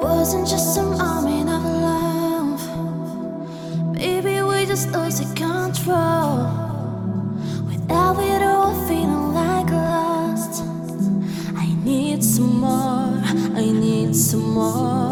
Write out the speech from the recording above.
Wasn't just some army of love. Baby, we just losing control. Without it all feeling like lost. I need some more, I need some more.